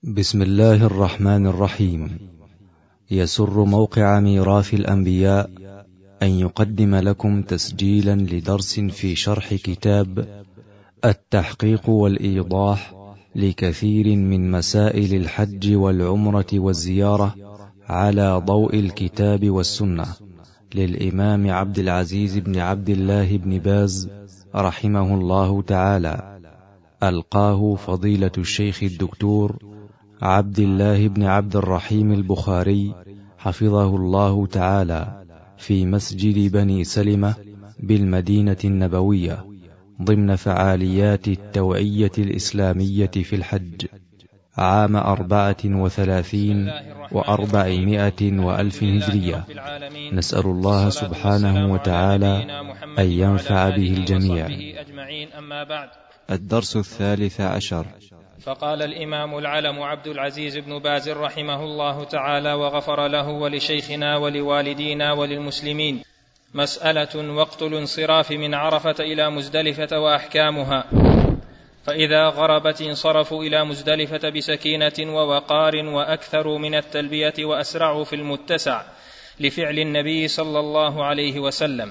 بسم الله الرحمن الرحيم. يسر موقع ميراث الأنبياء أن يقدم لكم تسجيلا لدرس في شرح كتاب التحقيق والإيضاح لكثير من مسائل الحج والعمرة والزيارة على ضوء الكتاب والسنة للإمام عبد العزيز بن عبد الله بن باز رحمه الله تعالى، ألقاه فضيلة الشيخ الدكتور عبد الله بن عبد الرحيم البخاري حفظه الله تعالى في مسجد بني سلمة بالمدينة النبوية ضمن فعاليات التوعية الإسلامية في الحج عام 34 و400 وألف هجرية. نسأل الله سبحانه وتعالى أن ينفع به الجميع. الدرس 13. فقال الإمام العلم عبد العزيز بن باز رحمه الله تعالى وغفر له ولشيخنا ولوالدينا وللمسلمين: مسألة وقت الانصراف من عرفة إلى مزدلفة وأحكامها. فإذا غربت انصرفوا إلى مزدلفة بسكينة ووقار وأكثروا من التلبية وأسرعوا في المتسع لفعل النبي صلى الله عليه وسلم.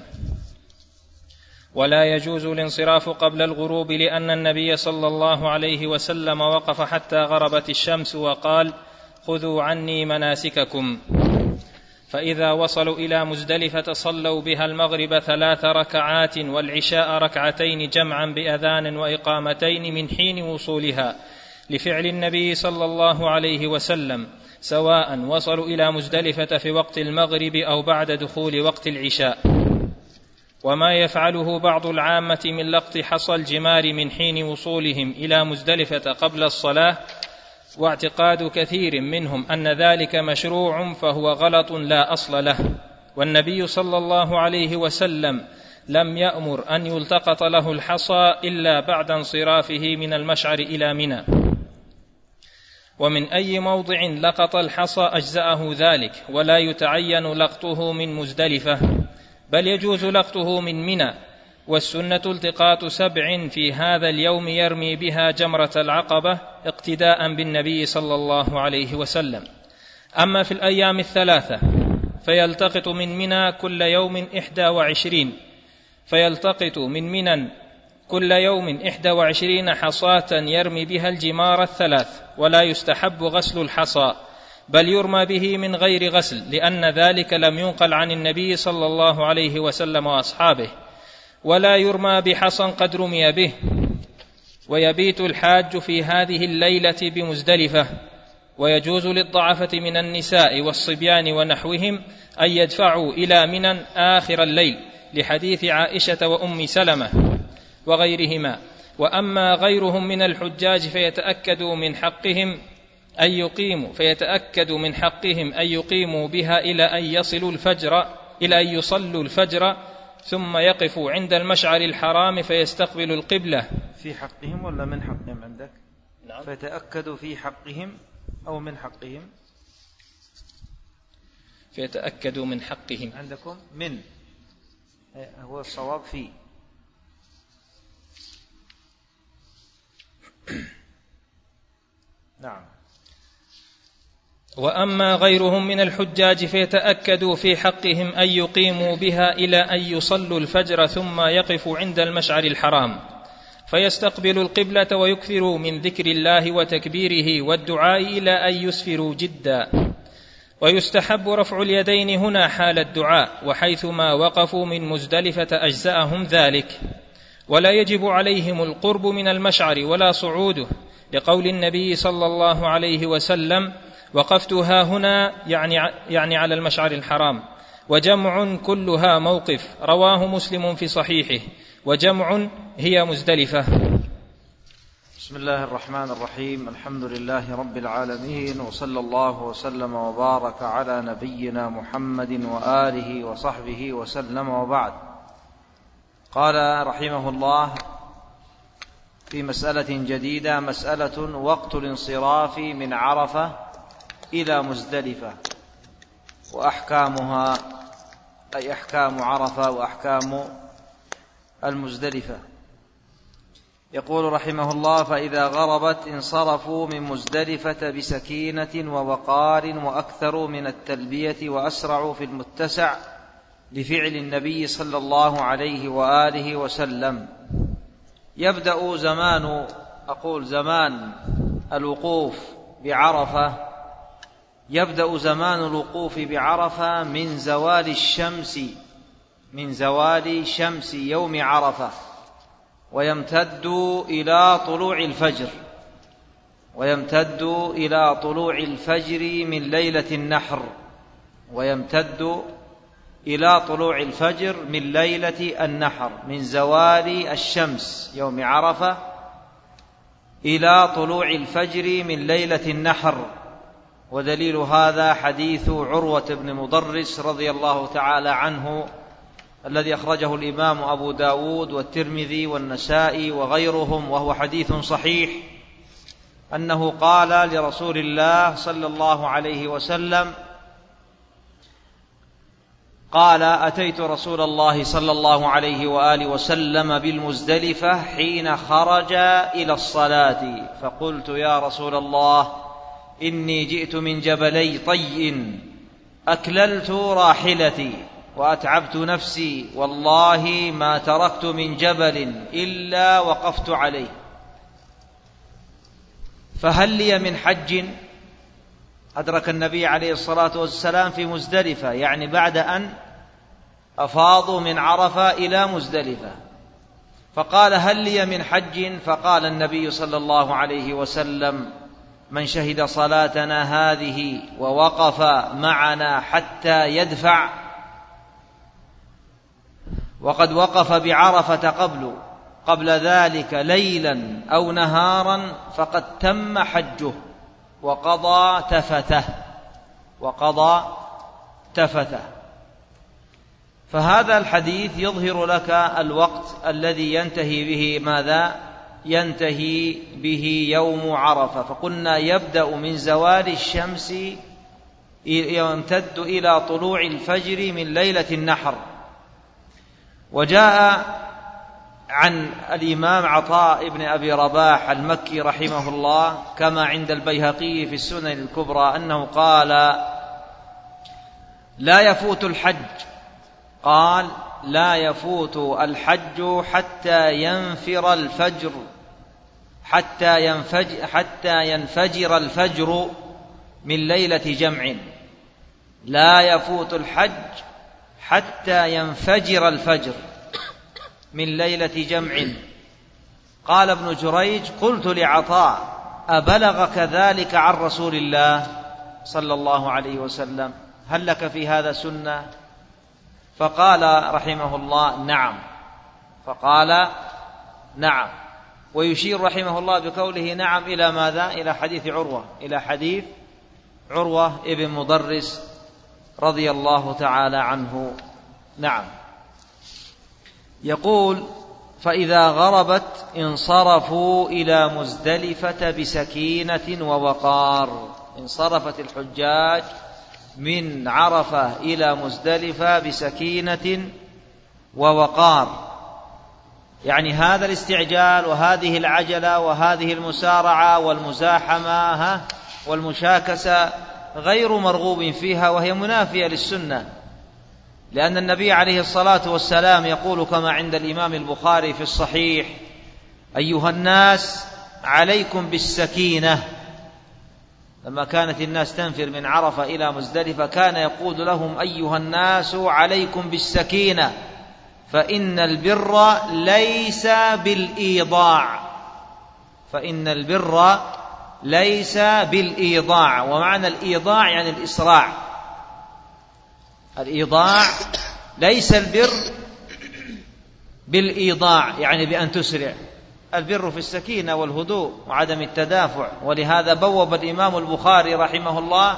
ولا يجوز الانصراف قبل الغروب، لأن النبي صلى الله عليه وسلم وقف حتى غربت الشمس وقال: خذوا عني مناسككم. فإذا وصلوا إلى مزدلفة صلوا بها المغرب 3 ركعات والعشاء 2 ركعتين جمعا بأذان وإقامتين من حين وصولها لفعل النبي صلى الله عليه وسلم، سواء وصلوا إلى مزدلفة في وقت المغرب أو بعد دخول وقت العشاء. وما يفعله بعض العامة من لقط حصى الجمار من حين وصولهم إلى مزدلفة قبل الصلاة، واعتقاد كثير منهم أن ذلك مشروع، فهو غلط لا أصل له. والنبي صلى الله عليه وسلم لم يأمر أن يلتقط له الحصى إلا بعد انصرافه من المشعر إلى منى، ومن أي موضع لقط الحصى أجزأه ذلك، ولا يتعين لقطه من مزدلفة، بل يجوز لقطه من منى. والسنة التقاط 7 في هذا اليوم يرمي بها جمرة العقبة اقتداء بالنبي صلى الله عليه وسلم. أما في الأيام 3 فيلتقط من منى كل يوم 21، فيلتقط من منى كل يوم 21 حصاة يرمي بها الجمار 3، ولا يستحب غسل الحصى، بل يرمى به من غير غسل، لأن ذلك لم ينقل عن النبي صلى الله عليه وسلم وأصحابه. ولا يرمى بحصى قد رمي به. ويبيت الحاج في هذه الليلة بمزدلفة. ويجوز للضعفة من النساء والصبيان ونحوهم أن يدفعوا إلى منى آخر الليل، لحديث عائشة وأم سلمة وغيرهما. وأما غيرهم من الحجاج فيتأكدوا من حقهم أن يقيموا بها إلى أن يصلوا الفجر ثم يقفوا عند المشعر الحرام فيستقبلوا القبلة. في حقهم ولا من حقهم عندك؟ نعم. فيتأكدوا في حقهم أو من حقهم؟ فيتأكدوا من حقهم. عندكم من، هو الصواب فيه. نعم. وأما غيرهم من الحجاج فيتأكدوا في حقهم أن يقيموا بها إلى أن يصلوا الفجر ثم يقفوا عند المشعر الحرام فيستقبلوا القبلة ويكثروا من ذكر الله وتكبيره والدعاء إلى أن يسفروا جدا. ويستحب رفع اليدين هنا حال الدعاء، وحيثما وقفوا من مزدلفة أجزأهم ذلك. ولا يجب عليهم القرب من المشعر ولا صعوده، لقول النبي صلى الله عليه وسلم: وقفتها هنا، يعني على المشعر الحرام، وجمع كلها موقف. رواه مسلم في صحيحه. وجمع هي مزدلفة. بسم الله الرحمن الرحيم. الحمد لله رب العالمين، وصلى الله وسلم وبارك على نبينا محمد وآله وصحبه وسلم، وبعد. قال رحمه الله في مسألة جديدة: مسألة وقت الانصراف من عرفة إلى مزدلفة وأحكامها، أي أحكام عرفة وأحكام المزدلفة. يقول رحمه الله: فإذا غربت انصرفوا من مزدلفة بسكينة ووقار، وأكثروا من التلبية، وأسرعوا في المتسع لفعل النبي صلى الله عليه وآله وسلم. يبدأ زمان الوقوف بعرفة، يبدأ زمان الوقوف بعرفة من زوال شمس يوم عرفة، ويمتد إلى طلوع الفجر من ليلة النحر، من زوال الشمس يوم عرفة إلى طلوع الفجر من ليلة النحر. ودليل هذا حديث عروة بن مضرس رضي الله تعالى عنه الذي أخرجه الإمام أبو داود والترمذي والنسائي وغيرهم، وهو حديث صحيح، أنه قال لرسول الله صلى الله عليه وسلم: قال: أتيت رسول الله صلى الله عليه وآله وسلم بالمزدلفة حين خرج إلى الصلاة، فقلت: يا رسول الله، إني جئت من جبلي طي، أكللت راحلتي وأتعبت نفسي، والله ما تركت من جبل إلا وقفت عليه، فهل لي من حج؟ أدرك النبي عليه الصلاة والسلام في مزدلفة، يعني بعد أن أفاضوا من عرفة إلى مزدلفة، فقال: هل لي من حج؟ فقال النبي صلى الله عليه وسلم: من شهد صلاتنا هذه ووقف معنا حتى يدفع، وقد وقف بعرفة قبل ذلك ليلا أو نهارا، فقد تم حجه وقضى تفته. فهذا الحديث يظهر لك الوقت الذي ينتهي به يوم عرفة. فقلنا يبدأ من زوال الشمس يمتد إلى طلوع الفجر من ليلة النحر. وجاء عن الإمام عطاء بن أبي رباح المكي رحمه الله كما عند البيهقي في السنن الكبرى أنه قال: لا يفوت الحج حتى ينفجر الفجر من ليلة جمع. لا يفوت الحج حتى ينفجر الفجر من ليلة جمع. قال ابن جريج: قلت لعطاء: أبلغك ذلك عن رسول الله صلى الله عليه وسلم؟ هل لك في هذا سنة؟ فقال رحمه الله: نعم. ويشير رحمه الله بقوله نعم إلى ماذا؟ إلى حديث عروة ابن مضرس رضي الله تعالى عنه. نعم. يقول: فإذا غربت انصرفوا إلى مزدلفة بسكينة ووقار. انصرفت الحجاج من عرفة إلى مزدلفة بسكينة ووقار، يعني هذا الاستعجال وهذه العجلة وهذه المسارعة والمزاحمة والمشاكسة غير مرغوب فيها، وهي منافية للسنة، لأن النبي عليه الصلاة والسلام يقول كما عند الإمام البخاري في الصحيح: أيها الناس عليكم بالسكينة. لما كانت الناس تنفر من عرفة إلى مزدلفة كان يقول لهم: أيها الناس عليكم بالسكينة، فإن البر ليس بالإيضاع. ومعنى الإيضاع يعني الإسراع. الإيضاع ليس البر بالإيضاع يعني بأن تسرع، البر في السكينة والهدوء وعدم التدافع. ولهذا بوب الإمام البخاري رحمه الله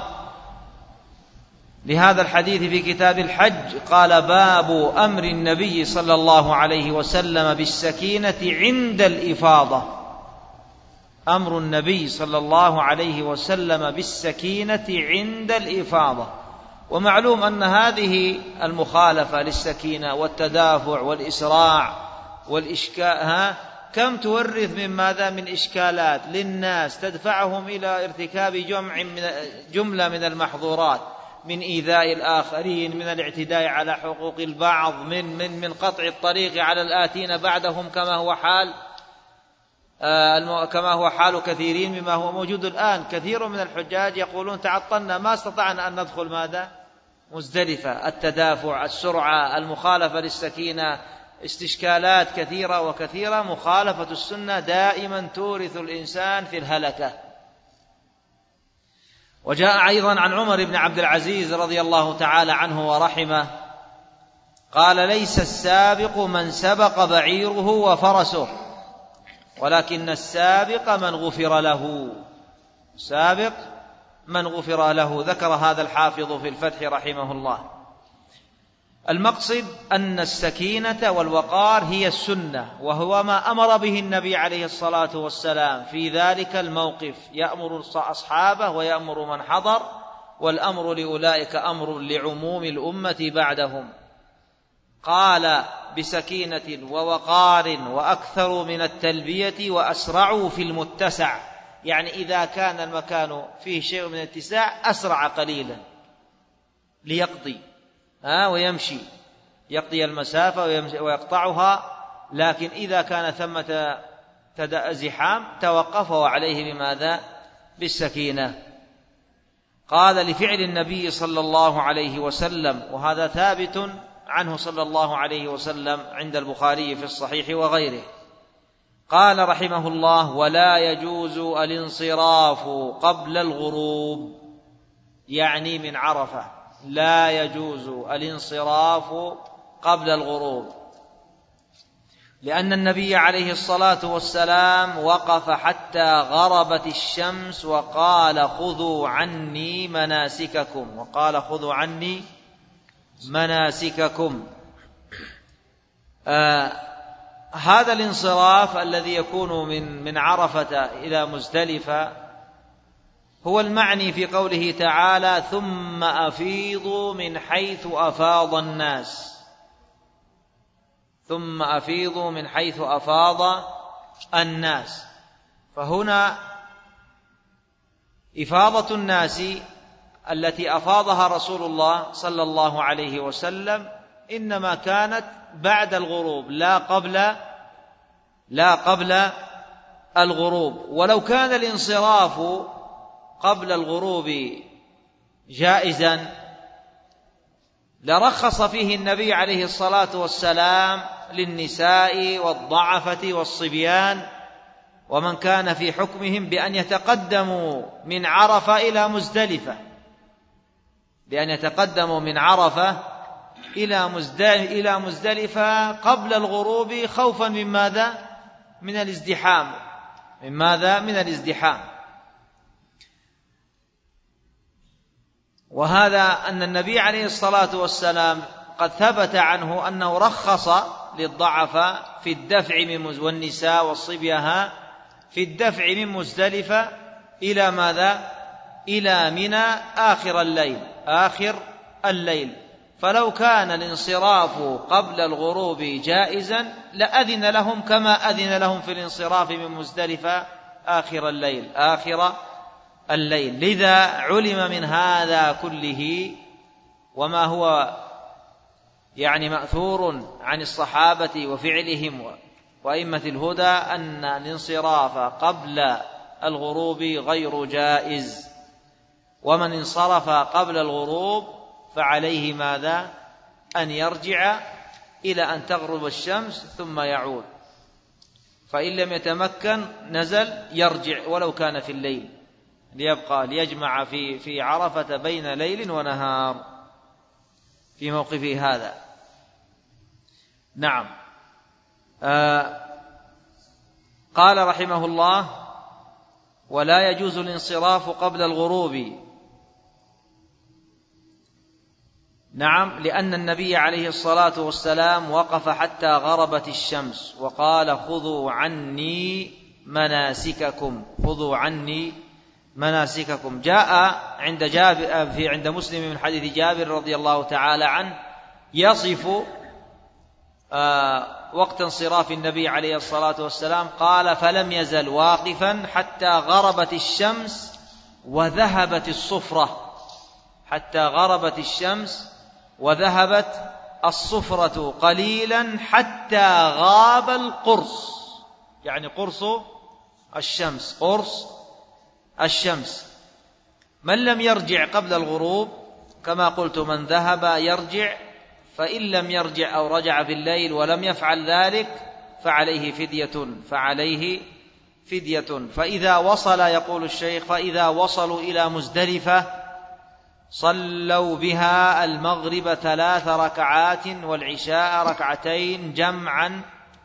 لهذا الحديث في كتاب الحج، قال: باب أمر النبي صلى الله عليه وسلم بالسكينة عند الإفاضة. أمر النبي صلى الله عليه وسلم بالسكينة عند الإفاضة. ومعلوم أن هذه المخالفة للسكينة والتدافع والإسراع والإشكاء كم تورث من ماذا؟ من إشكالات للناس تدفعهم إلى ارتكاب جملة من المحظورات، من إيذاء الآخرين، من الاعتداء على حقوق البعض، من قطع الطريق على الآتين بعدهم، كما هو حال كثيرين مما هو موجود الآن. كثير من الحجاج يقولون تعطلنا ما استطعنا أن ندخل ماذا؟ مزدلفة. التدافع، السرعة، المخالفة للسكينة، استشكالات كثيرة وكثيرة. مخالفة السنة دائما تورث الإنسان في الهلكة. وجاء أيضا عن عمر بن عبد العزيز رضي الله تعالى عنه ورحمه قال: ليس السابق من سبق بعيره وفرسه، ولكن السابق من غفر له. سابق من غفر له. ذكر هذا الحافظ في الفتح رحمه الله. المقصد أن السكينة والوقار هي السنة، وهو ما أمر به النبي عليه الصلاة والسلام في ذلك الموقف، يأمر أصحابه ويأمر من حضر، والأمر لأولئك أمر لعموم الأمة بعدهم. قال: بسكينة ووقار وأكثر من التلبية وأسرعوا في المتسع، يعني إذا كان المكان فيه شيء من الاتساع أسرع قليلا ليقضي ويمشي، يقضي المسافة ويقطعها. لكن إذا كان ثمة زحام توقفوا عليه بماذا؟ بالسكينة. قال: لفعل النبي صلى الله عليه وسلم، وهذا ثابت عنه صلى الله عليه وسلم عند البخاري في الصحيح وغيره. قال رحمه الله: ولا يجوز الانصراف قبل الغروب، يعني من عرفة، لا يجوز الانصراف قبل الغروب، لأن النبي عليه الصلاة والسلام وقف حتى غربت الشمس وقال: خذوا عني مناسككم، وقال: خذوا عني مناسككم. هذا الانصراف الذي يكون من عرفة إلى مزدلفة هو المعني في قوله تعالى: ثم أفيضوا من حيث أفاض الناس. ثم أفيضوا من حيث أفاض الناس. فهنا إفاضة الناس التي أفاضها رسول الله صلى الله عليه وسلم إنما كانت بعد الغروب، لا قبل الغروب. ولو كان الانصراف قبل الغروب جائزا لرخص فيه النبي عليه الصلاة والسلام للنساء والضعفة والصبيان ومن كان في حكمهم بأن يتقدموا من عرفة إلى مزدلفة قبل الغروب، خوفا من ماذا؟ من الازدحام. من الازدحام. وهذا أن النبي عليه الصلاة والسلام قد ثبت عنه أنه رخص للضعفاء في الدفع والنساء والصبية في الدفع من مزدلفة إلى ماذا؟ إلى منى آخر الليل. فلو كان الانصراف قبل الغروب جائزا لأذن لهم كما أذن لهم في الانصراف من مزدلفة آخر الليل. لذا علم من هذا كله وما هو يعني مأثور عن الصحابة وفعلهم وأئمة الهدى أن الانصراف قبل الغروب غير جائز، ومن انصرف قبل الغروب فعليه ماذا؟ أن يرجع إلى أن تغرب الشمس ثم يعود، فإن لم يتمكن نزل يرجع ولو كان في الليل ليجمع في عرفة بين ليل ونهار في موقفه هذا. نعم. قال رحمه الله: ولا يجوز الانصراف قبل الغروب. نعم، لأن النبي عليه الصلاة والسلام وقف حتى غربت الشمس وقال: خذوا عني مناسككم. جاء عند مسلم من حديث جابر رضي الله تعالى عنه يصف وقت انصراف النبي عليه الصلاة والسلام قال: فلم يزل واقفا حتى غربت الشمس وذهبت الصفرة، حتى غربت الشمس وذهبت الصفرة قليلا حتى غاب القرص، يعني قرص الشمس، قرص الشمس. من لم يرجع قبل الغروب كما قلت من ذهب يرجع، فإن لم يرجع أو رجع في الليل ولم يفعل ذلك فعليه فدية. فإذا وصل، يقول الشيخ، فإذا وصلوا إلى مزدلفة صلوا بها المغرب 3 ركعات والعشاء 2 جمعا،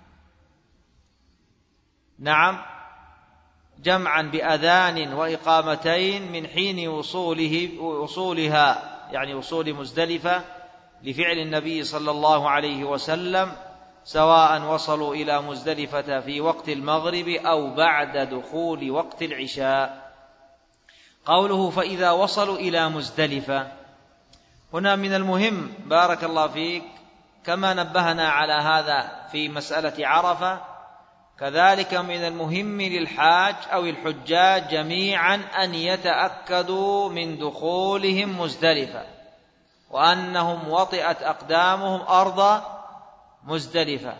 جمعا بأذان وإقامتين من حين وصولها، يعني وصول مزدلفة، لفعل النبي صلى الله عليه وسلم، سواء وصلوا إلى مزدلفة في وقت المغرب أو بعد دخول وقت العشاء. قوله فإذا وصلوا إلى مزدلفة، هنا من المهم بارك الله فيك كما نبهنا على هذا في مسألة عرفة، كذلك من المهم للحاج أو الحجاج جميعا أن يتأكدوا من دخولهم مزدلفة، وأنهم وطئت أقدامهم أرض مزدلفة،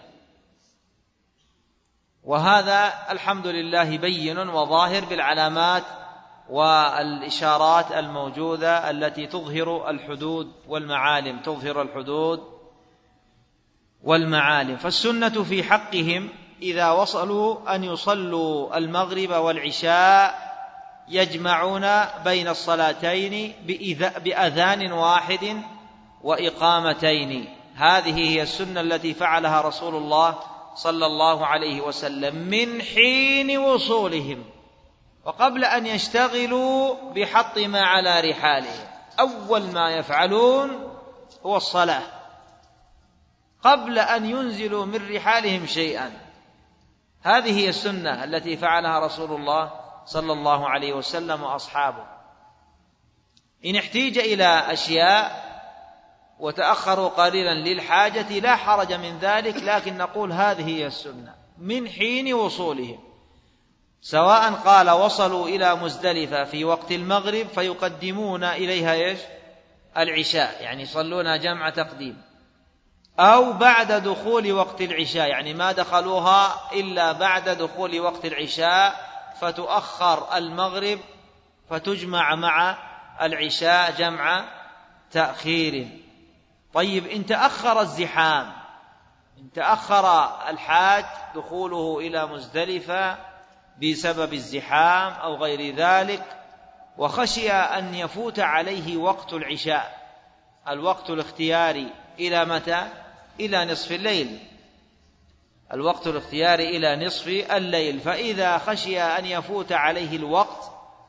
وهذا الحمد لله بين وظاهر بالعلامات والإشارات الموجودة التي تظهر الحدود والمعالم، تظهر الحدود والمعالم. فالسنة في حقهم إذا وصلوا أن يصلوا المغرب والعشاء يجمعون بين الصلاتين بأذان واحد وإقامتين. هذه هي السنة التي فعلها رسول الله صلى الله عليه وسلم من حين وصولهم، وقبل أن يشتغلوا بحط ما على رحالهم أول ما يفعلون هو الصلاة قبل أن ينزلوا من رحالهم شيئا. هذه هي السنة التي فعلها رسول الله صلى الله عليه وسلم وأصحابه. إن احتيج إلى أشياء وتأخروا قليلا للحاجة لا حرج من ذلك، لكن نقول هذه هي السنة من حين وصولهم، سواء قال وصلوا إلى مزدلفة في وقت المغرب فيقدمون إليها العشاء، يعني يصلون جمع تقديم، أو بعد دخول وقت العشاء، يعني ما دخلوها إلا بعد دخول وقت العشاء فتؤخر المغرب فتجمع مع العشاء جمع تأخير. طيب إن تأخر الزحام، إن تأخر الحاج دخوله إلى مزدلفة بسبب الزحام أو غير ذلك، وخشي أن يفوت عليه وقت العشاء، الوقت الاختياري إلى متى؟ إلى نصف الليل، الوقت الاختياري إلى نصف الليل، فإذا خشي أن يفوت عليه الوقت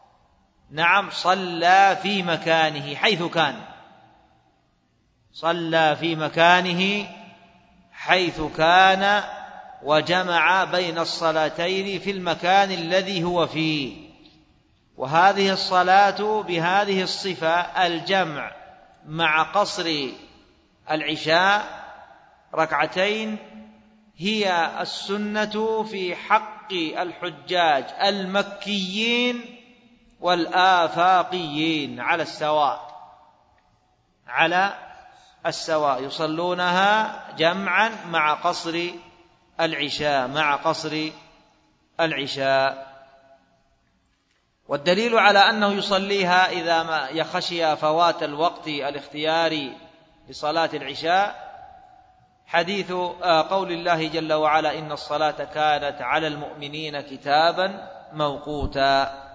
صلى في مكانه حيث كان، صلى في مكانه حيث كان وجمع بين الصلاتين في المكان الذي هو فيه. وهذه الصلاة بهذه الصفة الجمع مع قصر العشاء 2 هي السنة في حق الحجاج المكيين والآفاقيين على السواء، يصلونها جمعا مع قصر العشاء، والدليل على أنه يصليها إذا ما يخشي فوات الوقت الاختياري لصلاة العشاء حديث قول الله جل وعلا: إن الصلاة كانت على المؤمنين كتابا موقوتا.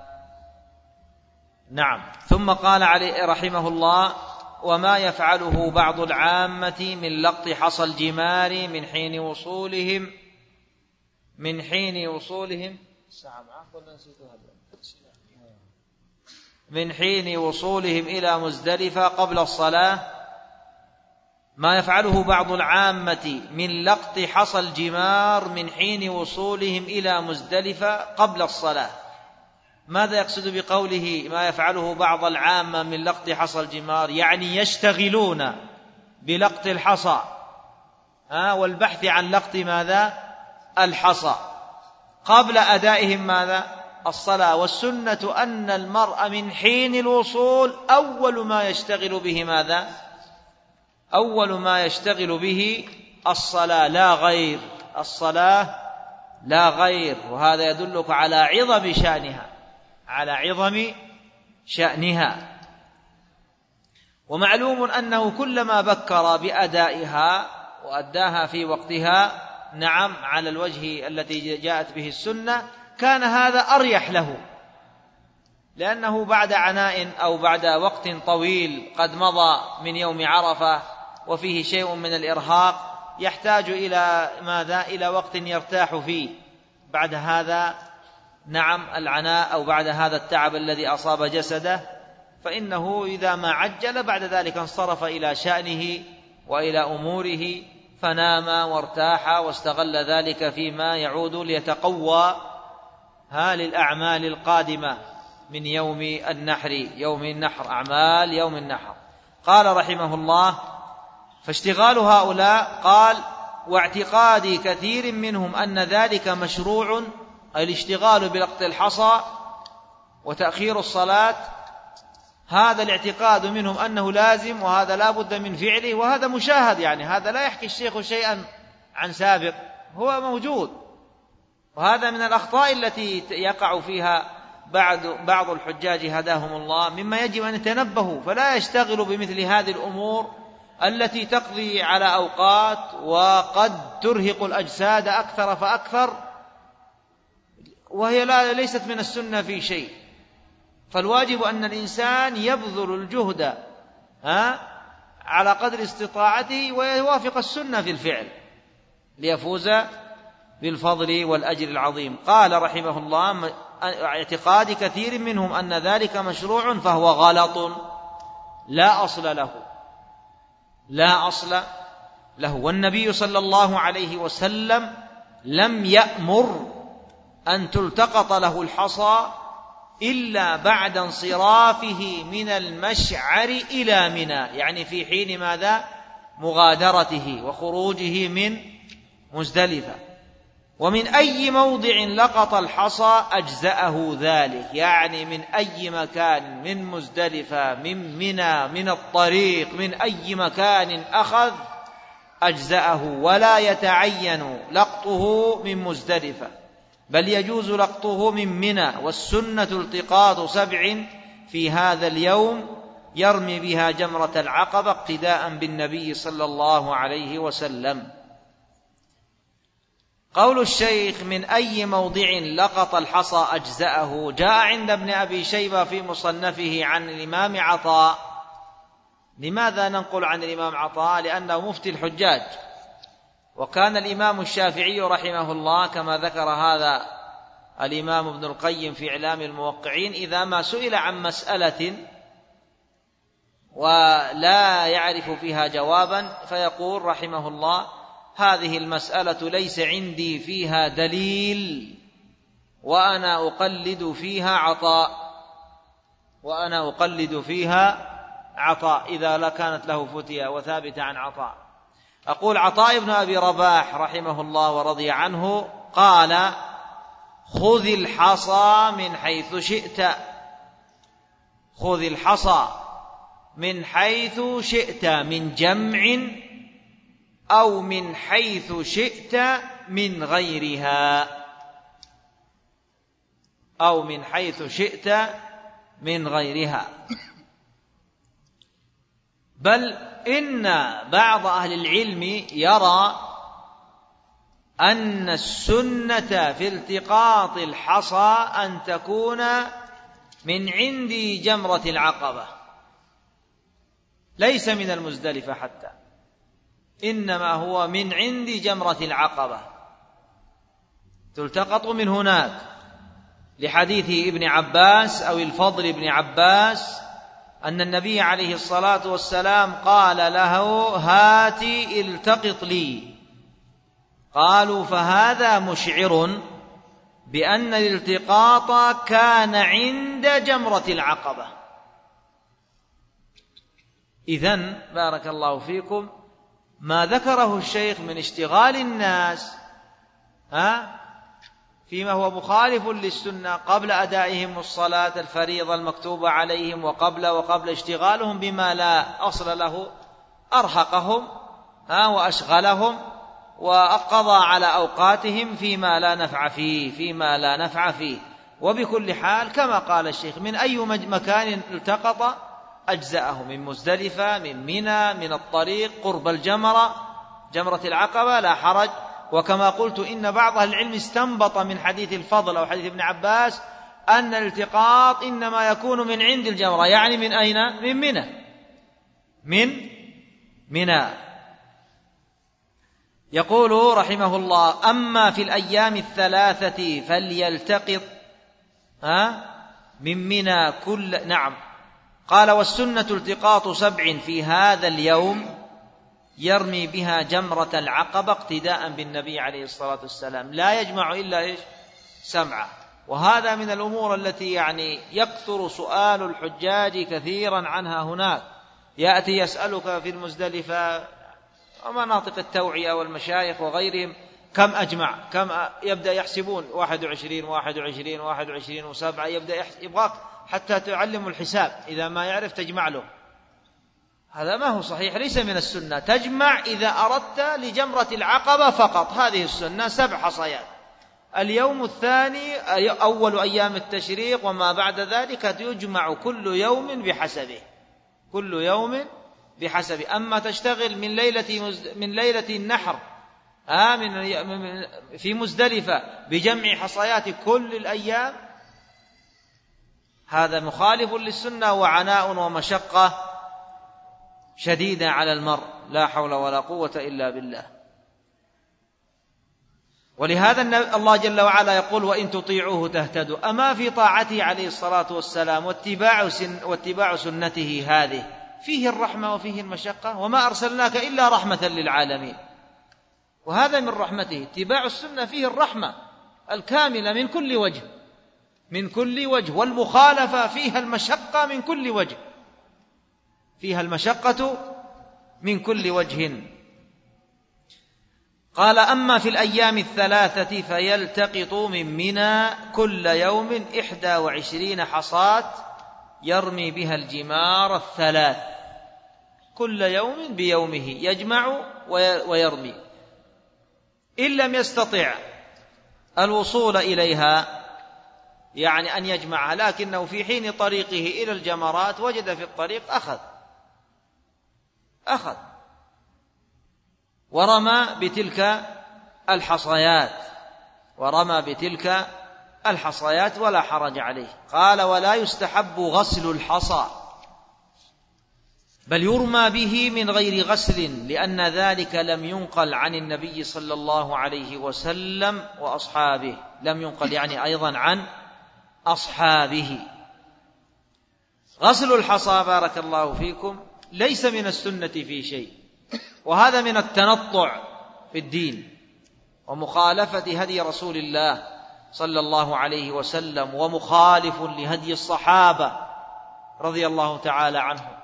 ثم قال عليه رحمه الله: وما يفعله بعض العامة من لقط حصى الجمار من حين وصولهم إلى مزدلفة قبل الصلاة. ما يفعله بعض العامة من لقط حصى الجمار من حين وصولهم إلى مزدلفة قبل الصلاة. ماذا يقصد بقوله ما يفعله بعض العامة من لقط حصى الجمار؟ يعني يشتغلون بلقط الحصى والبحث عن لقط ماذا؟ الحصى، قبل أدائهم ماذا؟ الصلاة. والسنة أن المرء من حين الوصول أول ما يشتغل به ماذا؟ أول ما يشتغل به الصلاة لا غير، الصلاة لا غير. وهذا يدلك على عظم شأنها، على عظم شأنها. ومعلوم أنه كلما بكر بأدائها وأداها في وقتها، نعم، على الوجه التي جاءت به السنة، كان هذا أريح له، لأنه بعد عناء أو بعد وقت طويل قد مضى من يوم عرفة وفيه شيء من الإرهاق، يحتاج إلى ماذا؟ إلى وقت يرتاح فيه بعد هذا، نعم، العناء أو بعد هذا التعب الذي أصاب جسده. فإنه إذا ما عجل بعد ذلك انصرف إلى شأنه وإلى أموره، فنام وارتاح واستغل ذلك فيما يعود ليتقوى للأعمال القادمة من يوم النحر، يوم النحر، أعمال يوم النحر. قال رحمه الله: فاشتغال هؤلاء، قال: واعتقاد كثير منهم أن ذلك مشروع، أي الاشتغال بلقط الحصى وتأخير الصلاة، هذا الاعتقاد منهم أنه لازم، وهذا لا بد من فعله، وهذا مشاهد، يعني هذا لا يحكي الشيخ شيئا عن سابق، هو موجود. وهذا من الأخطاء التي يقع فيها بعض الحجاج هداهم الله، مما يجب أن يتنبهوا، فلا يشتغلوا بمثل هذه الأمور التي تقضي على أوقات وقد ترهق الأجساد أكثر فأكثر، وهي ليست من السنة في شيء. فالواجب أن الإنسان يبذل الجهد على قدر استطاعته ويوافق السنة في الفعل ليفوز بالفضل والأجر العظيم. قال رحمه الله: اعتقاد كثير منهم أن ذلك مشروع فهو غلط لا أصل له، لا أصل له. والنبي صلى الله عليه وسلم لم يأمر أن تلتقط له الحصى إلا بعد انصرافه من المشعر إلى منى، يعني في حين ماذا؟ مغادرته وخروجه من مزدلفة. ومن أي موضع لقط الحصى أجزأه ذلك، يعني من أي مكان، من مزدلفة، من منى، من الطريق، من أي مكان أخذ أجزأه، ولا يتعين لقطه من مزدلفة، بل يجوز لقطه من منى. والسنة التقاط 7 في هذا اليوم يرمي بها جمرة العقبة اقتداء بالنبي صلى الله عليه وسلم. قول الشيخ: من أي موضع لقط الحصى أجزأه، جاء عند ابن أبي شيبة في مصنفه عن الإمام عطاء. لماذا ننقل عن الإمام عطاء؟ لأنه مفتي الحجاج، وكان الإمام الشافعي رحمه الله كما ذكر هذا الإمام ابن القيم في إعلام الموقعين، إذا ما سئل عن مسألة ولا يعرف فيها جوابا فيقول رحمه الله: هذه المسألة ليس عندي فيها دليل وأنا أقلد فيها عطاء، وأنا أقلد فيها عطاء، إذا لا كانت له فتية وثابتة عن عطاء. أقول: عطاء بن أبي رباح رحمه الله ورضي عنه قال: خذ الحصى من حيث شئت، خذ الحصى من حيث شئت من جمع أو من حيث شئت من غيرها، أو من حيث شئت من غيرها. بل إن بعض أهل العلم يرى أن السنة في التقاط الحصى أن تكون من عند جمرة العقبة، ليس من المزدلفة حتى، إنما هو من عند جمرة العقبة، تلتقط من هناك، لحديث ابن عباس أو الفضل بن عباس أن النبي عليه الصلاة والسلام قال له: هاتي التقط لي. قالوا: فهذا مشعر بأن الالتقاط كان عند جمرة العقبة. إذن بارك الله فيكم، ما ذكره الشيخ من اشتغال الناس فيما هو مخالف للسنة قبل أدائهم الصلاة الفريضة المكتوبة عليهم وقبل اشتغالهم بما لا أصل له أرهقهم وأشغلهم وقضى على أوقاتهم فيما لا نفع فيه وبكل حال كما قال الشيخ من أي مكان التقط أجزأه، من مزدلفة، من منى، من الطريق قرب جمرة العقبة لا حرج. وكما قلت إن بعض أهل العلم استنبط من حديث الفضل أو حديث ابن عباس أن الالتقاط إنما يكون من عند الجمرة، يعني من أين؟ من منى. يقول رحمه الله: أما في الأيام الثلاثة فليلتقط من منى كل. نعم. قال: والسنة التقاط 7 في هذا اليوم يرمي بها جمرة العقبة اقتداء بالنبي عليه الصلاة والسلام، لا يجمع إلا 7. وهذا من الأمور التي يكثر سؤال الحجاج كثيرا عنها هناك، يأتي يسألك في المزدلفة ومناطق التوعية والمشايخ وغيرهم كم أجمع، كم يبدأ يحسبون 21 21 21 و7، يبدأ يبغاك حتى تعلم الحساب، إذا ما يعرف تجمع له. هذا ما هو صحيح، ليس من السنة. تجمع إذا أردت لجمرة العقبة فقط، هذه السنة 7 حصيات. اليوم الثاني أول أيام التشريق وما بعد ذلك يجمع كل يوم بحسبه. أما تشتغل من ليلة النحر في مزدلفة بجمع حصيات كل الأيام، هذا مخالف للسنة وعناء ومشقة شديدة على المرء، لا حول ولا قوة إلا بالله. ولهذا الله جل وعلا يقول: وإن تطيعوه تهتدوا. أما في طاعته عليه الصلاة والسلام واتباع سنته هذه فيه الرحمة وفيه المشقة، وما أرسلناك إلا رحمة للعالمين. وهذا من رحمته، اتباع السنة فيه الرحمة الكاملة من كل وجه، والمخالفة فيها المشقة من كل وجه. قال: أما في الأيام الثلاثة فيلتقط من منى كل يوم 21 حصاة يرمي بها الجمار 3، كل يوم بيومه يجمع ويرمي. إن لم يستطع الوصول إليها، يعني أن يجمعها، لكنه في حين طريقه إلى الجمرات وجد في الطريق أخذ ورمى بتلك الحصيات ولا حرج عليه. قال: ولا يستحب غسل الحصى، بل يرمى به من غير غسل، لأن ذلك لم ينقل عن النبي صلى الله عليه وسلم وأصحابه، لم ينقل يعني أيضا عن أصحابه. غسل الحصى بارك الله فيكم ليس من السنة في شيء، وهذا من التنطع في الدين ومخالفة هدي رسول الله صلى الله عليه وسلم، ومخالف لهدي الصحابة رضي الله تعالى عنهم.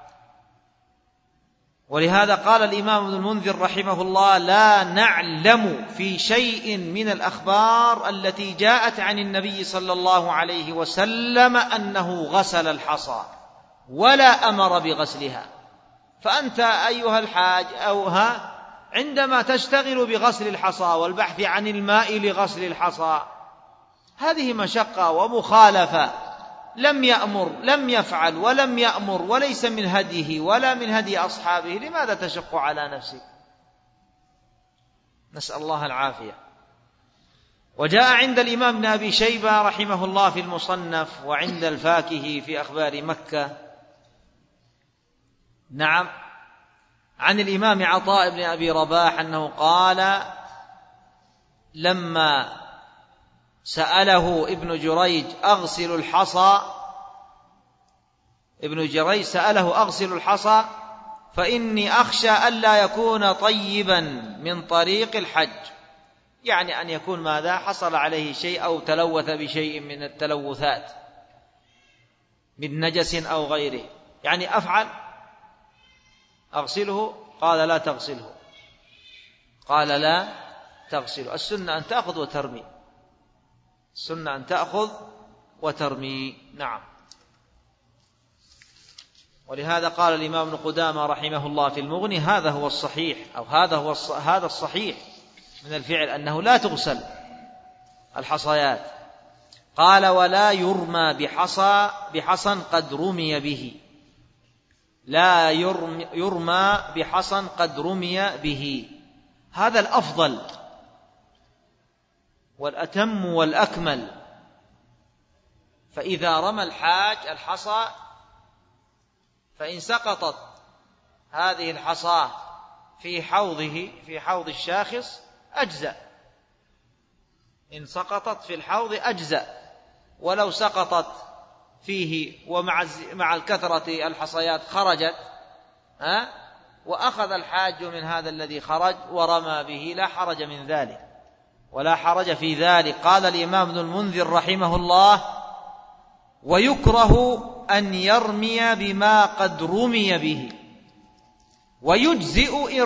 ولهذا قال الإمام ابن المنذر رحمه الله: لا نعلم في شيء من الأخبار التي جاءت عن النبي صلى الله عليه وسلم أنه غسل الحصى ولا أمر بغسلها. فأنت أيها الحاج عندما تشتغل بغسل الحصى والبحث عن الماء لغسل الحصى، هذه مشقة ومخالفة، لم يفعل ولم يأمر، وليس من هديه ولا من هدي أصحابه، لماذا تشق على نفسك؟ نسأل الله العافية. وجاء عند الإمام ابن أبي شيبة رحمه الله في المصنف، وعند الفاكهي في أخبار مكة، نعم، عن الإمام عطاء بن أبي رباح أنه قال: لما سأله ابن جريج أغسل الحصى فإني أخشى ألا يكون طيبا من طريق الحج، يعني أن يكون ماذا حصل عليه شيء أو تلوث بشيء من التلوثات من نجس أو غيره، يعني أغسله؟ قال: لا تغسله، قال لا تغسلوا. السنة أن تأخذ وترمي، السنة أن تأخذ وترمي. نعم. ولهذا قال الإمام ابن قدامة رحمه الله في المغني: هذا هو الصحيح، أو هذا الصحيح من الفعل أنه لا تغسل الحصيات. قال: ولا يرمى بحصى قد رمي به، لا يرمى بحصى قد رمي به. هذا الأفضل والأتم والأكمل. فإذا رمى الحاج الحصى فإن سقطت هذه الحصاة في حوض الشاخص أجزأ، إن سقطت في الحوض أجزأ. ولو سقطت فيه ومع الكثرة الحصيات خرجت وأخذ الحاج من هذا الذي خرج ورمى به لا حرج من ذلك ولا حرج في ذلك. قال الإمام ابن المنذر رحمه الله: ويكره أن يرمي بما قد رمي به، ويجزئ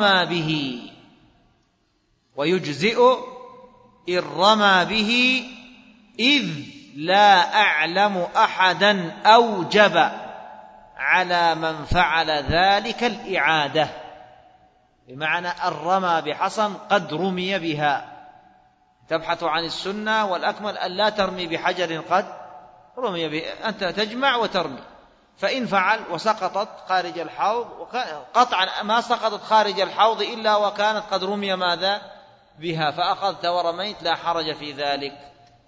إن رمى به، إذ لا أعلم أحدا أوجب على من فعل ذلك الإعادة. بمعنى الرمى بحصى قد رمي بها. تبحث عن السنة والأكمل أن لا ترمي بحجر قد رمي به، أنت تجمع وترمي. فإن فعل وسقطت خارج الحوض، قطعا ما سقطت خارج الحوض إلا وكانت قد رمي ماذا بها، فأخذت ورميت لا حرج في ذلك.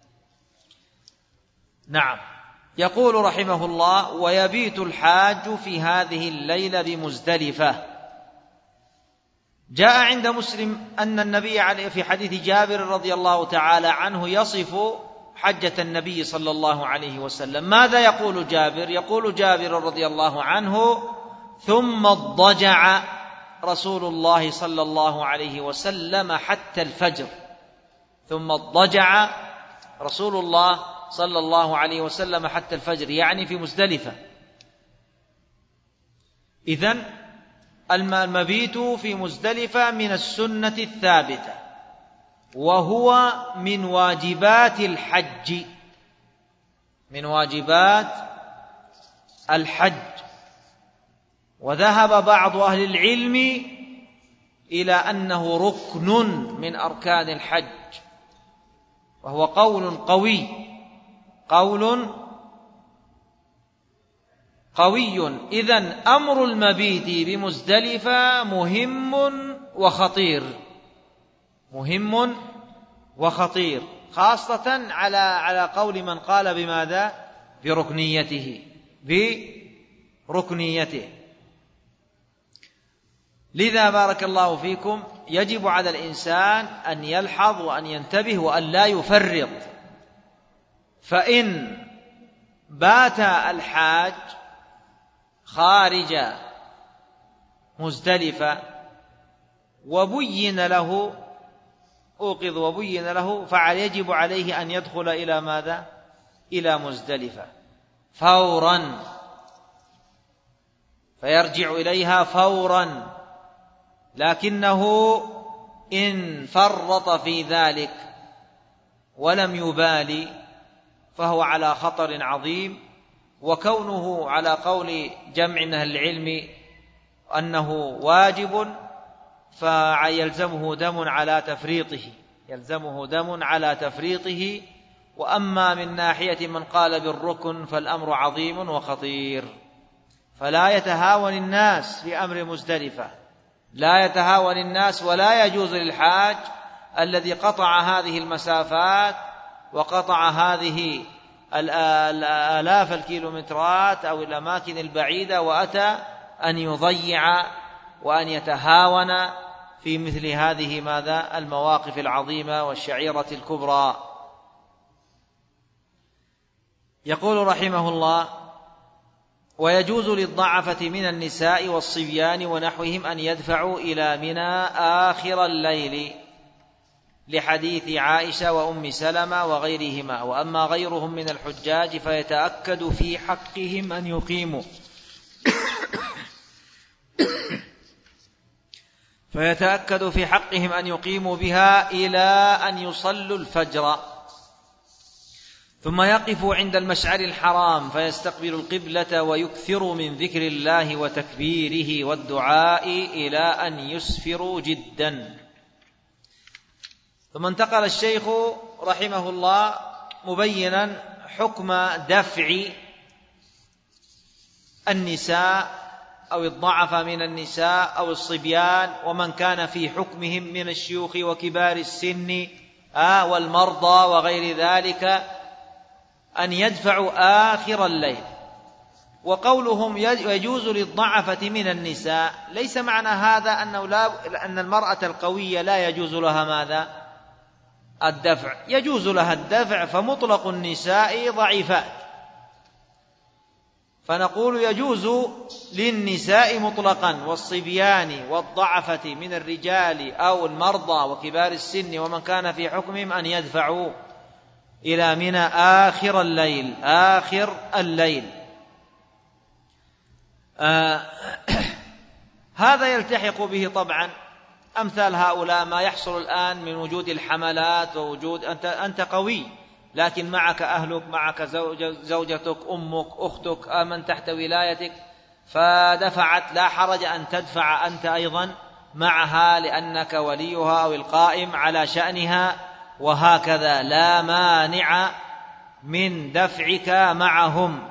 نعم. يقول رحمه الله: ويبيت الحاج في هذه الليلة بمزدلفة. جاء عند مسلم أن النبي في حديث جابر رضي الله تعالى عنه يصف حجة النبي صلى الله عليه وسلم. ماذا يقول جابر؟ يقول جابر رضي الله عنه: ثم اضطجع رسول الله صلى الله عليه وسلم حتى الفجر. ثم اضطجع رسول الله صلى الله عليه وسلم حتى الفجر، يعني في مزدلفة. إذن المبيت في مزدلفة من السنة الثابتة، وهو من واجبات الحج، من واجبات الحج. وذهب بعض أهل العلم إلى أنه ركن من أركان الحج، وهو قول قوي. إذن أمر المبيت بمزدلفة مهم وخطير، خاصة على قول من قال بماذا؟ بركنيته. لذا بارك الله فيكم يجب على الإنسان أن يلحظ وأن ينتبه وأن لا يفرط. فإن بات الحاج خارج مزدلفة أوقظ وبين له، يجب عليه أن يدخل إلى ماذا؟ إلى مزدلفة فورا، فيرجع إليها فورا. لكنه إن فرط في ذلك ولم يبالي فهو على خطر عظيم. وكونه على قول جمع من أهل العلم أنه واجب فيلزمه دم على تفريطه. وأما من ناحية من قال بالركن فالأمر عظيم وخطير. فلا يتهاون الناس في أمر مزدلفة، لا يتهاون الناس، ولا يجوز للحاج الذي قطع هذه المسافات وقطع هذه الآلاف الكيلومترات أو الأماكن البعيدة وأتى أن يضيع وأن يتهاون في مثل هذه ماذا؟ المواقف العظيمة والشعيرة الكبرى. يقول رحمه الله: ويجوز للضعفة من النساء والصبيان ونحوهم أن يدفعوا إلى منى آخر الليل، لحديث عائشة وأم سلمة وغيرهما. وأما غيرهم من الحجاج فيتأكد في حقهم أن يقيموا فيتأكد في حقهم أن يقيموا بها إلى أن يصلوا الفجر، ثم يقفوا عند المشعر الحرام فيستقبلوا القبلة ويكثروا من ذكر الله وتكبيره والدعاء إلى أن يسفروا جدا. ثم انتقل الشيخ رحمه الله مبينا حكم دفع النساء أو الضعف من النساء أو الصبيان ومن كان في حكمهم من الشيوخ وكبار السن والمرضى وغير ذلك أن يدفعوا آخر الليل. وقولهم يجوز للضعفة من النساء ليس معنى هذا أن المرأة القوية لا يجوز لها ماذا؟ الدفع. يجوز لها الدفع، فمطلق النساء ضعيفات، فنقول يجوز للنساء مطلقا والصبيان والضعفة من الرجال أو المرضى وكبار السن ومن كان في حكمهم أن يدفعوا إلى منى آخر الليل. هذا يلتحق به طبعا أمثال هؤلاء ما يحصل الآن من وجود الحملات ووجود أنت قوي لكن معك أهلك، معك زوجتك، أمك، أختك، من تحت ولايتك، فدفعت، لا حرج أن تدفع أنت أيضا معها لأنك وليها أو القائم على شأنها، وهكذا لا مانع من دفعك معهم.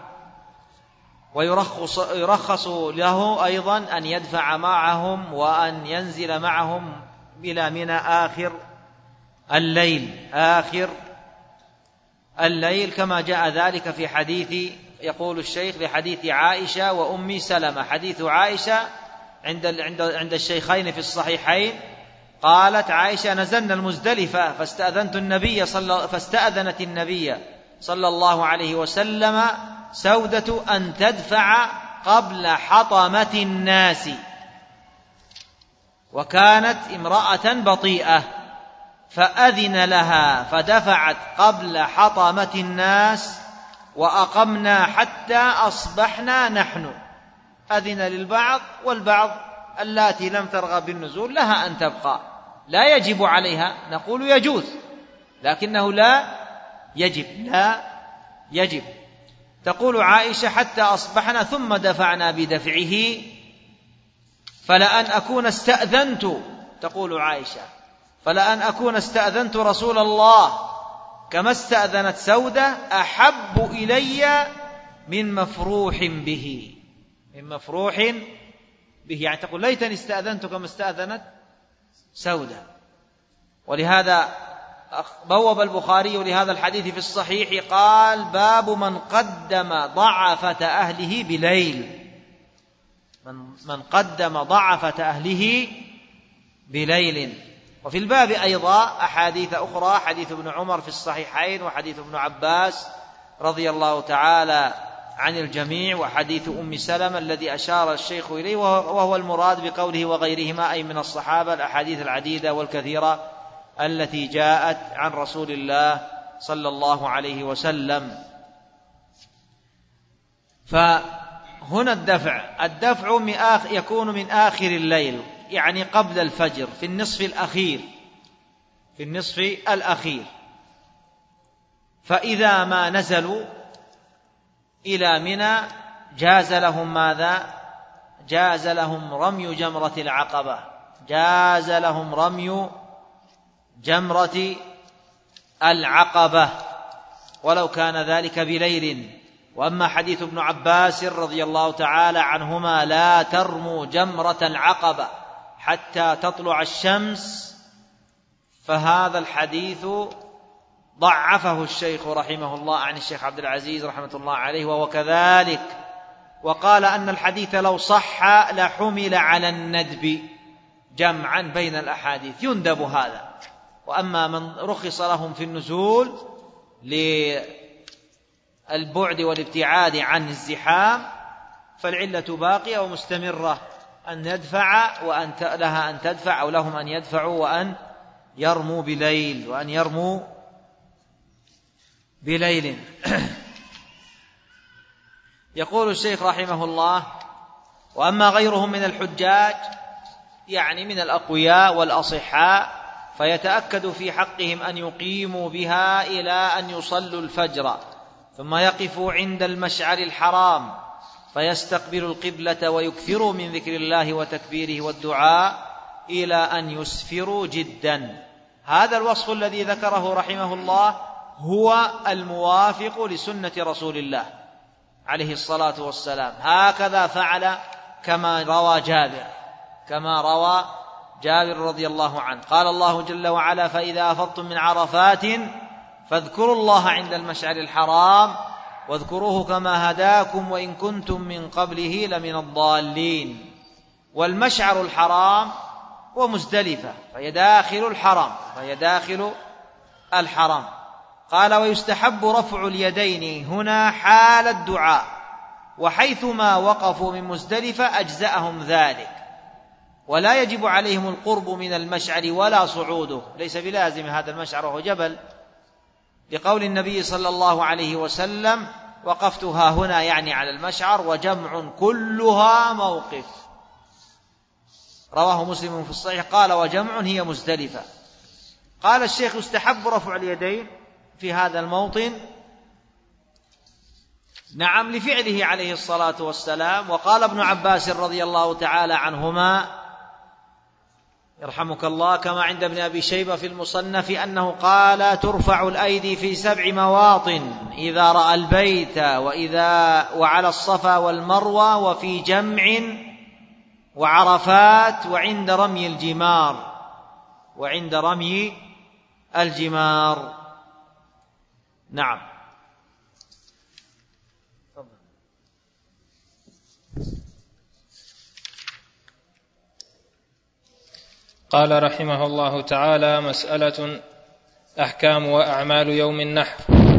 ويرخص له أيضا أن يدفع معهم وأن ينزل معهم إلى منى آخر الليل كما جاء ذلك في حديث، يقول الشيخ لحديث عائشة وأم سلمة. حديث عائشة عند الشيخين في الصحيحين، قالت عائشة: نزلنا المزدلفة فاستأذنت النبي فاستأذنت النبي صلى الله عليه وسلم سودة أن تدفع قبل حطمة الناس، وكانت امرأة بطيئة، فأذن لها فدفعت قبل حطمة الناس وأقمنا حتى أصبحنا نحن. أذن للبعض، والبعض اللاتي لم ترغب بالنزول لها أن تبقى، لا يجب عليها، نقول يجوز لكنه لا يجب. تقول عائشة: حتى أصبحنا ثم دفعنا بدفعه فلأن أكون استأذنت، تقول عائشة، فلأن أكون استأذنت رسول الله كما استأذنت سودة أحب إلي من مفروح به. يعني تقول ليتني استأذنت كما استأذنت سودة. ولهذا بوب البخاري لهذا الحديث في الصحيح قال: باب من قدم ضعفة أهله بليل. من قدم ضعفة أهله بليل. وفي الباب أيضا أحاديث أخرى، حديث ابن عمر في الصحيحين، وحديث ابن عباس رضي الله تعالى عن الجميع، وحديث أم سلمة الذي أشار الشيخ إليه، وهو المراد بقوله وغيرهما أي من الصحابة، الأحاديث العديدة والكثيرة التي جاءت عن رسول الله صلى الله عليه وسلم. فهنا الدفع يكون من آخر الليل، يعني قبل الفجر، في النصف الأخير. فإذا ما نزلوا إلى منى جاز لهم ماذا؟ جاز لهم رمي جمرة العقبة، جاز لهم رمي جمرة العقبة ولو كان ذلك بليل. وأما حديث ابن عباس رضي الله تعالى عنهما: لا ترموا جمرة العقبة حتى تطلع الشمس، فهذا الحديث ضعفه الشيخ رحمه الله عن الشيخ عبد العزيز رحمة الله عليه، وهو كذلك، وقال أن الحديث لو صح لحمل على الندب، جمعا بين الأحاديث يندب هذا. وأما من رخص لهم في النزول للبعد والابتعاد عن الزحام فالعلة باقية ومستمرة، أن يدفع وأن لها أن تدفع، أو لهم أن يدفعوا وأن يرموا بليل. يقول الشيخ رحمه الله: وأما غيرهم من الحجاج يعني من الأقوياء والأصحاء، فيتأكد في حقهم أن يقيموا بها إلى أن يصلوا الفجر، ثم يقفوا عند المشعر الحرام فيستقبلوا القبلة ويكثروا من ذكر الله وتكبيره والدعاء إلى أن يسفروا جدا. هذا الوصف الذي ذكره رحمه الله هو الموافق لسنة رسول الله عليه الصلاة والسلام. هكذا فعل كما روى جابر رضي الله عنه. قال الله جل وعلا: فإذا أفضتم من عرفات فاذكروا الله عند المشعر الحرام واذكروه كما هداكم وإن كنتم من قبله لمن الضالين. والمشعر الحرام ومزدلفة، فهي داخل الحرام. قال: ويستحب رفع اليدين هنا حال الدعاء، وحيثما وقفوا من مزدلفة أجزأهم ذلك، ولا يجب عليهم القرب من المشعر ولا صعوده، ليس بلازم هذا المشعر وهو جبل، لقول النبي صلى الله عليه وسلم: وقفتها هنا يعني على المشعر، وجمع كلها موقف. رواه مسلم في الصحيح قال: وجمع هي مزدلفة. قال الشيخ: يستحب رفع اليدين في هذا الموطن، نعم، لفعله عليه الصلاة والسلام. وقال ابن عباس رضي الله تعالى عنهما يرحمك الله كما عند ابن أبي شيبة في المصنف أنه قال: ترفع الأيدي في 7 مواطن: إذا رأى البيت وعلى الصفا والمروة وفي جمع وعرفات وعند رمي الجمار. نعم. قال رحمه الله تعالى: مسألة أحكام وأعمال يوم النحر.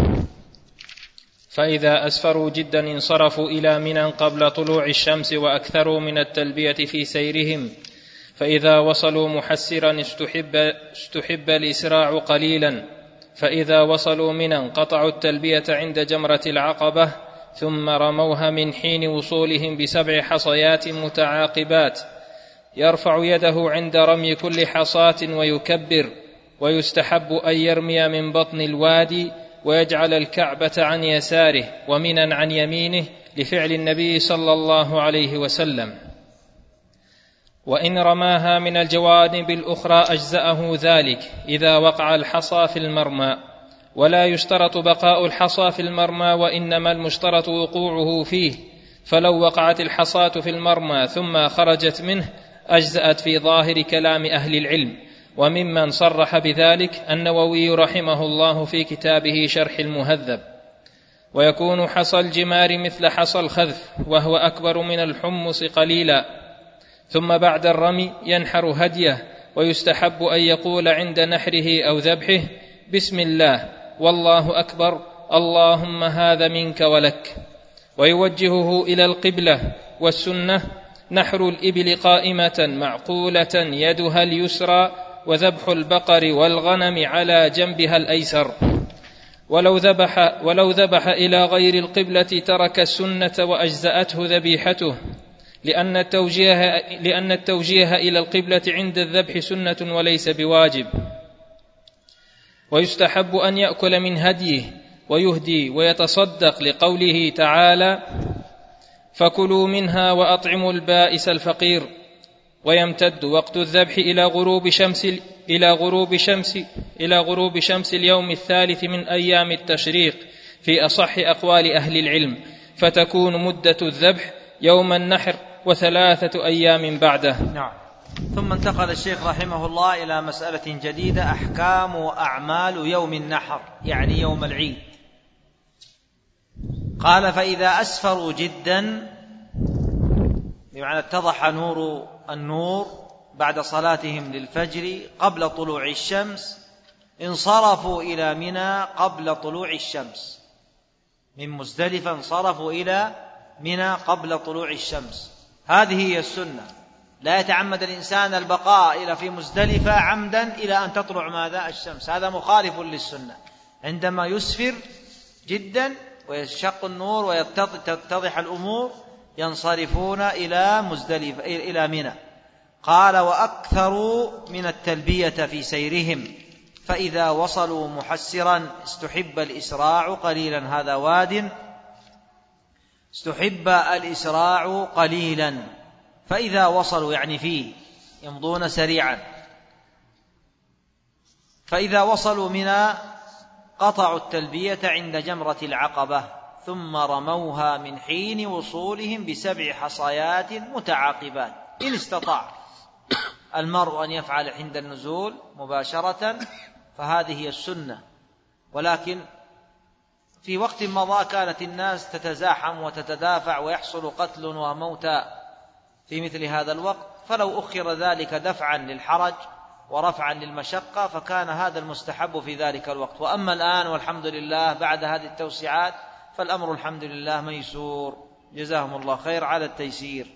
فإذا أسفروا جدا انصرفوا إلى منى قبل طلوع الشمس وأكثروا من التلبية في سيرهم، فإذا وصلوا محسرا استحب الإسراع قليلا، فإذا وصلوا منى قطعوا التلبية عند جمرة العقبة، ثم رموها من حين وصولهم ب7 حصيات متعاقبات، يرفع يده عند رمي كل حصاة ويكبر، ويستحب أن يرمي من بطن الوادي ويجعل الكعبة عن يساره ومنى عن يمينه، لفعل النبي صلى الله عليه وسلم. وإن رماها من الجوانب الأخرى أجزأه ذلك إذا وقع الحصى في المرمى، ولا يشترط بقاء الحصى في المرمى، وإنما المشترط وقوعه فيه، فلو وقعت الحصاة في المرمى ثم خرجت منه أجزأت في ظاهر كلام أهل العلم. وممن صرح بذلك النووي رحمه الله في كتابه شرح المهذب. ويكون حصى الجمار مثل حصى الخذف، وهو أكبر من الحمص قليلا. ثم بعد الرمي ينحر هديه، ويستحب أن يقول عند نحره أو ذبحه: بسم الله والله أكبر، اللهم هذا منك ولك، ويوجهه إلى القبلة. والسنة نحر الإبل قائمة معقولة يدها اليسرى، وذبح البقر والغنم على جنبها الأيسر. ولو ذبح إلى غير القبلة ترك السنة وأجزأته ذبيحته، لأن التوجيه إلى القبلة عند الذبح سنة وليس بواجب. ويستحب أن يأكل من هديه ويهدي ويتصدق، لقوله تعالى: فكلوا منها وأطعموا البائس الفقير. ويمتد وقت الذبح إلى غروب شمس اليوم الثالث من أيام التشريق في أصح أقوال أهل العلم، فتكون مدة الذبح يوم النحر و3 أيام بعده. نعم. ثم انتقل الشيخ رحمه الله إلى مسألة جديدة: أحكام وأعمال يوم النحر، يعني يوم العيد. قال: فإذا أسفروا جدا، بمعنى اتضح النور بعد صلاتهم للفجر قبل طلوع الشمس، انصرفوا إلى منى قبل طلوع الشمس. من مزدلفة انصرفوا إلى منى قبل طلوع الشمس. هذه هي السنة، لا يتعمد الإنسان البقاء إلى في مزدلفة عمدا إلى أن تطلع ماذا؟ الشمس. هذا مخالف للسنة. عندما يسفر جدا ويشق النور ويتضح الأمور ينصرفون إلى مزدلفة إلى منى. قال وأكثروا من التلبية في سيرهم، فإذا وصلوا محسرا استحب الإسراع قليلا. هذا واد استحب الإسراع قليلا، فإذا وصلوا يعني فيه يمضون سريعا، فإذا وصلوا منى قطعوا التلبية عند جمرة العقبة، ثم رموها من حين وصولهم ب7 حصيات متعاقبات. إن استطاع المرء أن يفعل عند النزول مباشرة فهذه هي السنة، ولكن في وقت مضى كانت الناس تتزاحم وتتدافع ويحصل قتل وموتى في مثل هذا الوقت، فلو أخر ذلك دفعا للحرج ورفعا للمشقة فكان هذا المستحب في ذلك الوقت. وأما الآن والحمد لله بعد هذه التوسعات فالأمر الحمد لله ميسور، جزاهم الله خير على التيسير.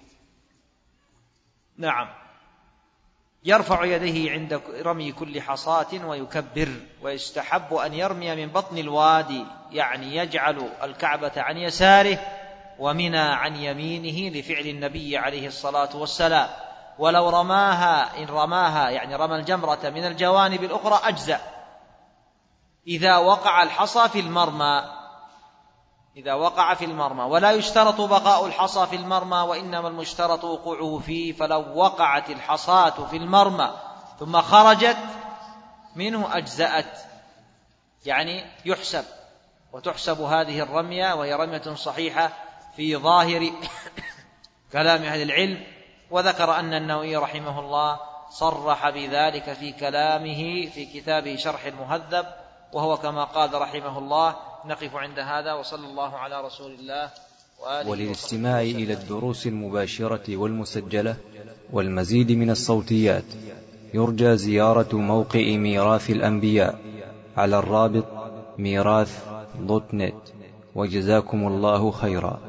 نعم. يرفع يديه عند رمي كل حصاة ويكبر، ويستحب أن يرمي من بطن الوادي، يعني يجعل الكعبة عن يساره ومنى عن يمينه لفعل النبي عليه الصلاة والسلام. ولو رماها، إن رماها يعني رمى الجمرة من الجوانب الأخرى أجزأ إذا وقع الحصى في المرمى، إذا وقع في المرمى، ولا يشترط بقاء الحصى في المرمى، وإنما المشترط وقوعه فيه. فلو وقعت الحصاة في المرمى ثم خرجت منه أجزأت، يعني يحسب وتحسب هذه الرمية، وهي رمية صحيحة في ظاهر كلام أهل العلم. وذكر أن النووي رحمه الله صرح بذلك في كلامه في كتابه شرح المهذب، وهو كما قال رحمه الله. نقف عند هذا، وصلى الله على رسول الله وآله. وللاستماع إلى الدروس المباشرة والمسجلة والمزيد من الصوتيات يرجى زيارة موقع ميراث الأنبياء على الرابط ميراث.net. وجزاكم الله خيرا.